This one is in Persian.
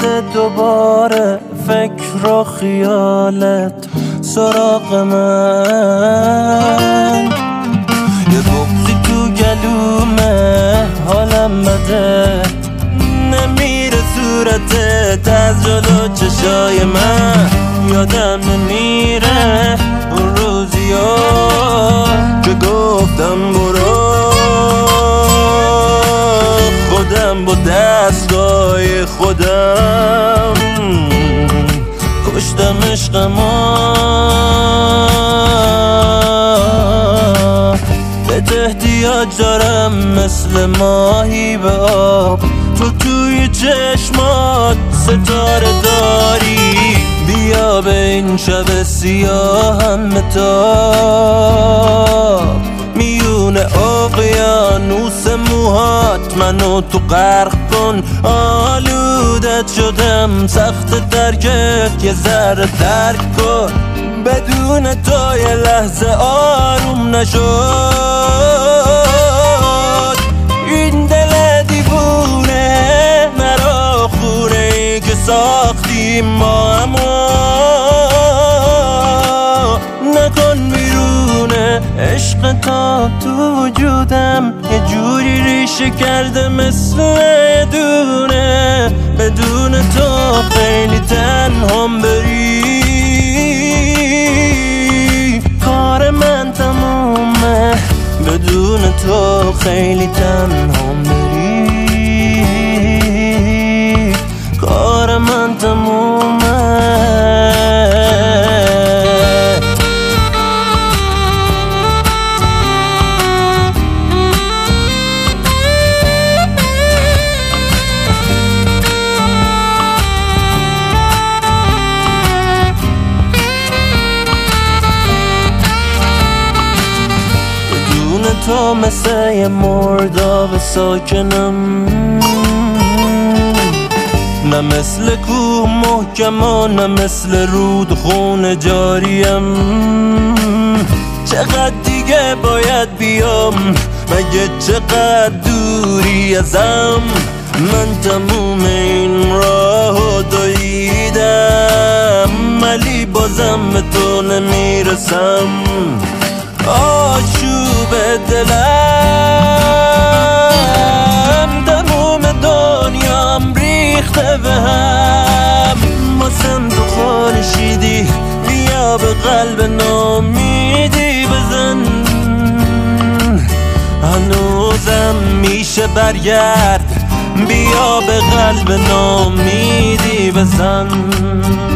اومده دوباره فکر و خیالت سراغ من. یه بغضی تو گلومه حالم بده، نمیره صورتت از جلو چشای من. یادم نمیره اون روزیا که گفتم برو، خودم با دستای خودم کشتم عشقما. بهت احتیاج دارم مثل ماهی به آب، تو توی چشمات ستاره داری. بیا به این شب سیاهم متاب، میون اقیانوس موهات منو تو غرق کن. آلودت شدم سخت ترکت، یه ذره درک کن. بدون تو یه لحظه آروم نشد. این دل دیوونه مرا خونه ای که ساختیم ما، اما نکن بیرونه. عشق تا تو وجودم یه جوری ریشه کرده مثل یه دونه. بدون تو خیلی تنهام بری، کار من تمومه. بدون تو خیلی تنهام بری، کار من تمومه. تو مثل یه مرداب ساکنم، نه مثل کوه محکم و نه مثل رودخونه جاریم. چقدر دیگه باید بیام، مگه چقدر دوری ازم. من تموم این راهو دویدم ولی بازم به تو نمیرسم. آشوب دلم تموم دنیام ریخته به هم. واسم تو خورشیدی، بیا به قلب نامیدی بزن. هنوزم میشه برگرد، بیا به قلب نامیدی بزن.